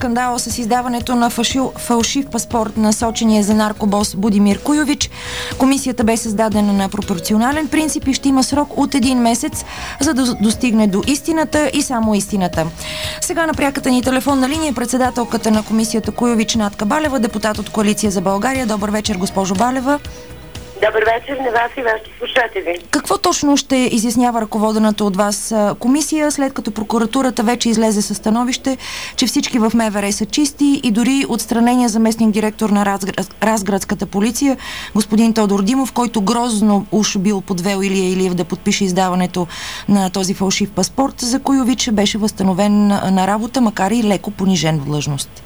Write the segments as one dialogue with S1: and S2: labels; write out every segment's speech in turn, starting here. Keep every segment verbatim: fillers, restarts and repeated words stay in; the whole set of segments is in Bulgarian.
S1: скандала с издаването на фалшив, фалшив паспорт на сочения за наркобос Будимир Куйович. Комисията бе създадена на пропорционален принцип и ще има срок от един месец, за да достигне до истината и само истината. Сега на пряката ни телефонна линия председателката на комисията Куйович Натка Балева, депутат от Коалиция за България. Добър вечер, госпожо Балева.
S2: Добър вечер на вас и вашите слушатели.
S1: Какво точно ще изяснява ръководената от вас комисия, след като прокуратурата вече излезе със становище, че всички в МВР са чисти и дори отстранения заместник директор на Разград, Разградската полиция, господин Тодор Димов, който грозно уж бил подвел Илия Илиев да подпише издаването на този фалшив паспорт за Куйович, беше възстановен на работа, макар и леко понижен в длъжност.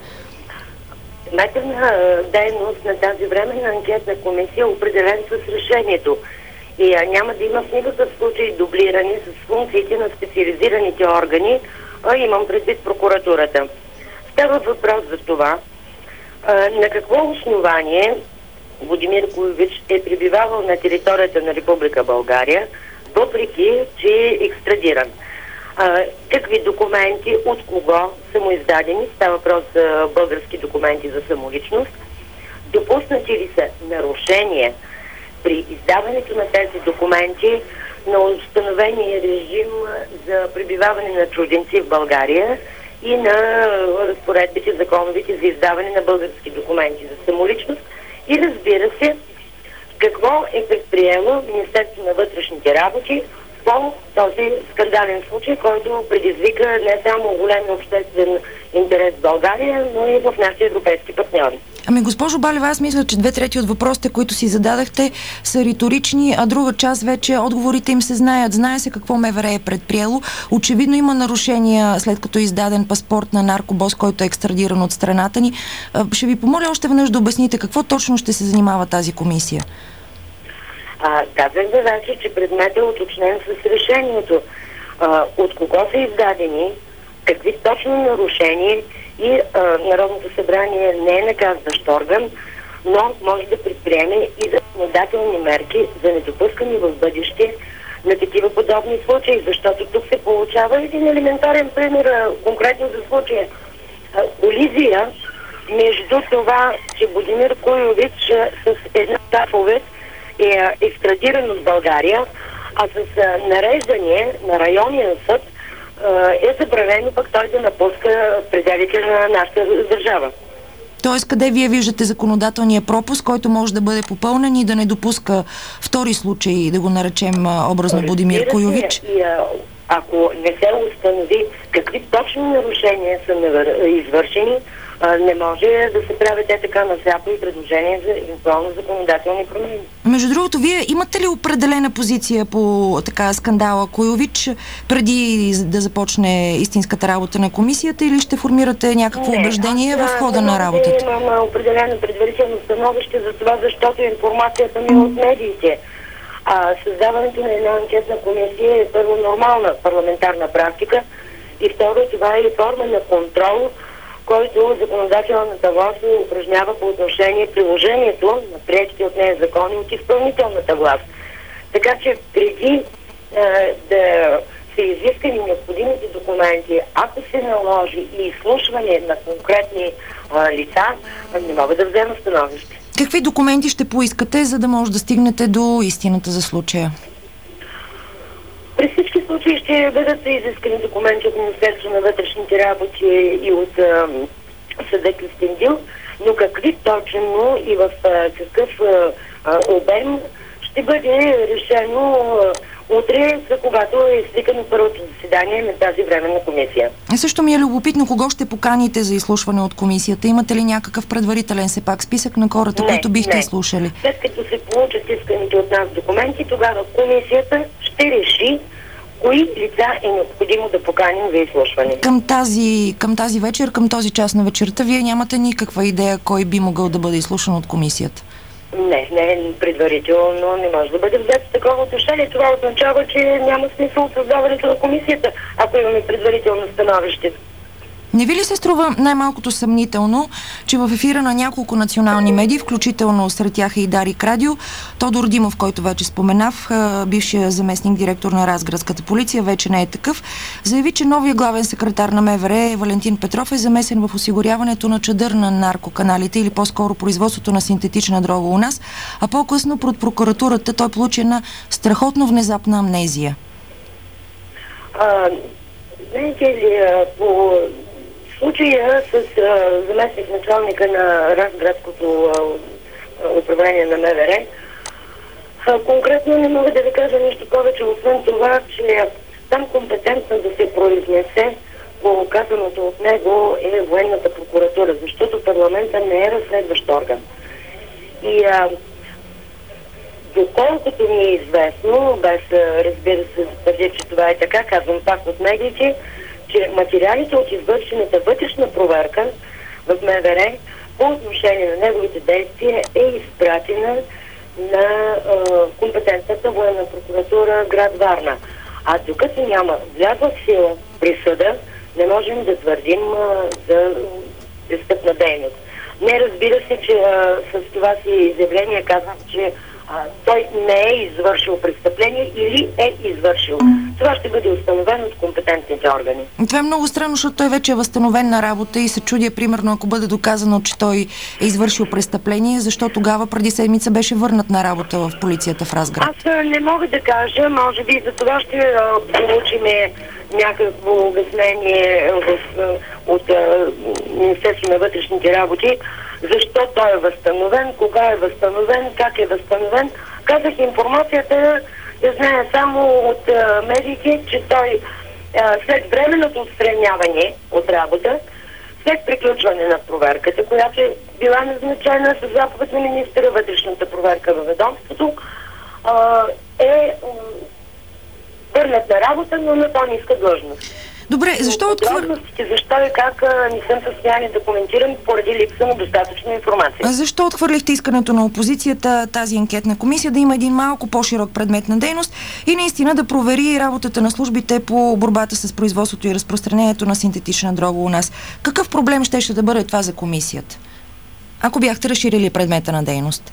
S2: Предметна дейност на тази временна анкетна комисия е определен с решението и а, няма да има в никакъв случай дублиране с функциите на специализираните органи, а имам предвид прокуратурата. Става въпрос за това а, на какво основание Будимир Куйович е пребивавал на територията на Република България, въпреки че е екстрадиран. А, какви документи, от кого са му издадени, става въпрос за български документи за самоличност, допуснати ли са нарушения при издаването на тези документи на установения режим за пребиваване на чужденци в България и на разпоредбите законовите за издаване на български документи за самоличност и, разбира се, какво е предприело Министерство на вътрешните работи по този скандален случай, който предизвика не само голям обществен интерес в България, но и в нашите европейски партньори.
S1: Ами, госпожо Балева, аз мисля, че две трети от въпросите, които си зададахте, са риторични, а друга част вече отговорите им се знаят. Знае се какво МВР е предприело. Очевидно има нарушения, след като е издаден паспорт на наркобос, който е екстрадиран от страната ни. Ще ви помоля още веднъж да обясните какво точно ще се занимава тази комисия.
S2: А, казах да вече, че предметът е уточнен с решението. А, от кого са издадени, какви точно нарушения и а, Народното събрание не е наказващ орган, но може да предприеме и законодателни мерки за недопускане в бъдеще на такива подобни случаи, защото тук се получава един елементарен пример, а, конкретно за случая. А, колизия между това, че Будимир Куйович а, с една заповед е екстрадиран от България, а с а, нареждане на районния съд а, е забранено пък той да напуска пределите на нашата държава.
S1: Тоест, къде вие виждате законодателния пропуск, който може да бъде попълнен и да не допуска втори случай, да го наречем образно Будимир Куйович?
S2: И, а, ако не се установи какви точно нарушения са извършени, а, не може да се правят те така насляпо и предложения за евентуално законодателни промени.
S1: Между другото, вие имате ли определена позиция по така скандала Куйович преди да започне истинската работа на комисията или ще формирате някакво не, убеждение аз, в хода на работата?
S2: Имам определено предварително становище за това, защото информацията ми е от медиите. А създаването на една анкетна комисия е първо нормална парламентарна практика и второ, това е форма на контрол, който законодателната власт упражнява по отношение приложението на приетите от нея закони от изпълнителната власт. Така че преди е, да се изискани необходимите документи, ако се наложи и изслушване на конкретни е, лица, не мога да взема становище.
S1: Какви документи ще поискате, за да може да стигнете до истината за случая?
S2: При всички случаи ще бъдат изискани документи от Министерство на вътрешните работи и от а, съда Кюстендил, но какви точно и в а, какъв а, а, обем ще бъде решено а, утре, за когато е свикано първото заседание на тази временна комисия.
S1: Също ми е любопитно кого ще поканите за изслушване от комисията. Имате ли някакъв предварителен все пак списък на хората, не, които бихте
S2: не.
S1: изслушали?
S2: След като се получат исканите от нас документи, тогава комисията ще реши кои лица е необходимо да поканим за изслушване.
S1: Към тази, към тази вечер, към този час на вечерта, вие нямате никаква идея кой би могъл да бъде изслушан от комисията?
S2: Не, не, предварително не може да бъде взето такова отношение. Това означава, че няма смисъл от създаването на комисията, ако имаме предварително становище.
S1: Не ви ли се струва най-малкото съмнително, че в ефира на няколко национални медии, включително сред тях и Дарик Радио, Тодор Димов, който вече споменав, бившия заместник директор на Разградската полиция, вече не е такъв, заяви, че новия главен секретар на МВР Валентин Петров е замесен в осигуряването на чадър на наркоканалите или по-скоро производството на синтетична дрога у нас, а по-късно пред прокуратурата той получи една страхотно внезапна амнезия.
S2: А, знаете ли, по случая с а, заместник началника на Разградското а, управление на МВР, а, конкретно не мога да ви кажа нищо повече, освен това, че там компетентно да се произнесе по казаното от него е военната прокуратура, защото парламента не е разследващ орган. И а, доколкото ми е известно, без разбира се твърдя, че това е така, казвам пак от медиите, че материалите от извършената вътрешна проверка в МВР по отношение на неговите действия е изпратена на а, компетентната военна прокуратура град Варна. А докато няма влязла в сила присъда, не можем да твърдим а, за престъпна дейност. Не, разбира се, че а, с това си изявление казвам, че а, той не е извършил престъпление или е извършил. Това ще бъде установено от компетентните органи.
S1: Това е много странно, защото той вече е възстановен на работа и се чудя, примерно, ако бъде доказано, че той е извършил престъпление, защо тогава преди седмица беше върнат на работа в полицията в Разград?
S2: Аз а, не мога да кажа, може би за това ще а, получиме някакво обяснение в, а, от а, Министерство на вътрешните работи, защо той е възстановен, кога е възстановен, как е възстановен. Казах информацията, да знае само от а, медиите, че той а, след временното отстраняване от работа, след приключване на проверката, която е била назначена с заповед на министъра, вътрешната проверка във ведомството, а, е върнат на работа, но на по-ниска длъжност.
S1: Добре, защо отхвър...
S2: Защо и как а, не съм в състояние да коментирам поради липса на достатъчна информация.
S1: А защо отхвърлихте искането на опозицията тази анкетна комисия да има един малко по-широк предмет на дейност и наистина да провери работата на службите по борбата с производството и разпространението на синтетична дрога у нас? Какъв проблем щеше да бъде това за комисията, ако бяхте разширили предмета на дейност?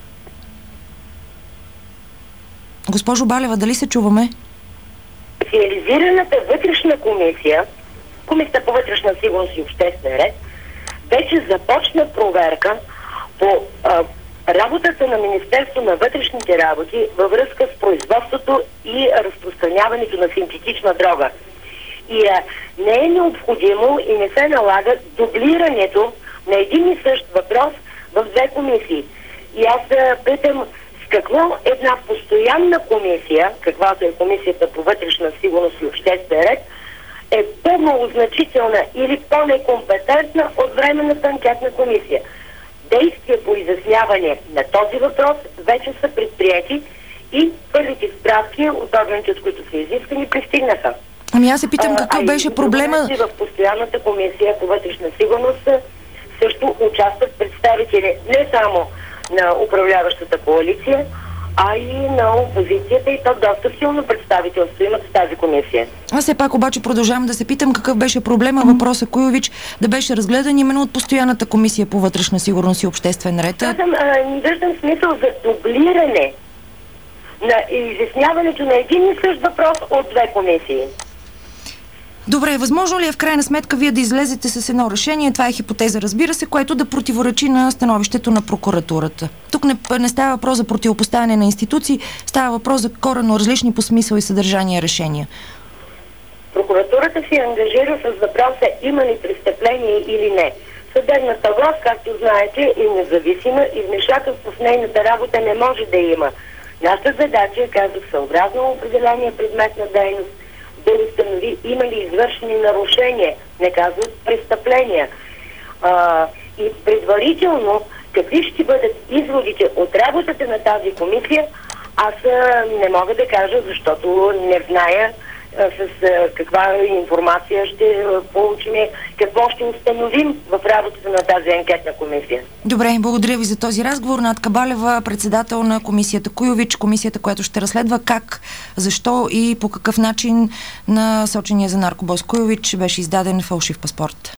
S1: Госпожо Балева, дали се чуваме?
S2: Специализираната вътрешна комисия, Комисията по вътрешна сигурност и обществен ред, вече започна проверка по а, работата на Министерство на вътрешните работи във връзка с производството и разпространяването на синтетична дрога. И а, не е необходимо и не се налага дублирането на един и същ въпрос в две комисии. И аз а, питам, с какво една постоянна комисия, каквато е Комисията по вътрешна сигурност и обществен ред, е по-малозначителна или по-некомпетентна от временната анкетна комисия. Действия по изясняване на този въпрос вече са предприети и първите справки от органите, от които са изискани, пристигнаха.
S1: Ами аз се питам какъв а, беше проблема...
S2: В постоянната комисия по вътрешна сигурност също участват представители не само на управляващата коалиция, а и на опозицията, и то доста силно представителство имат в тази комисия.
S1: Аз все пак обаче продължавам да се питам какъв беше проблема въпроса Куйович да беше разгледан именно от постоянната комисия по вътрешна сигурност и обществен ред.
S2: Аз не виждам смисъл за дублиране на изясняването на един и същ въпрос от две комисии.
S1: Добре, възможно ли е в крайна сметка вие да излезете с едно решение, това е хипотеза, разбира се, което да противоречи на становището на прокуратурата? Тук не, не става въпрос за противопоставяне на институции, става въпрос за коренно различни по смисъл и съдържание решения.
S2: Прокуратурата се ангажира с въпроса има ли престъпление или не. Съдебната власт, както знаете, е независима и вмешателство в нейната работа не може да има. Нашата задача е, казах, съобразно определение предмет на дейност, да установи има ли извършени нарушения, не казват престъпления. А, и предварително какви ще бъдат изводите от работата на тази комисия, аз а, не мога да кажа, защото не зная с а, каква информация ще получим, какво ще установим в работата на тази анкетна комисия.
S1: Добре, благодаря ви за този разговор. Натка Балева, председател на комисията Куйович, комисията, която ще разследва как, защо и по какъв начин на сочения за наркобос Куйович беше издаден фалшив паспорт.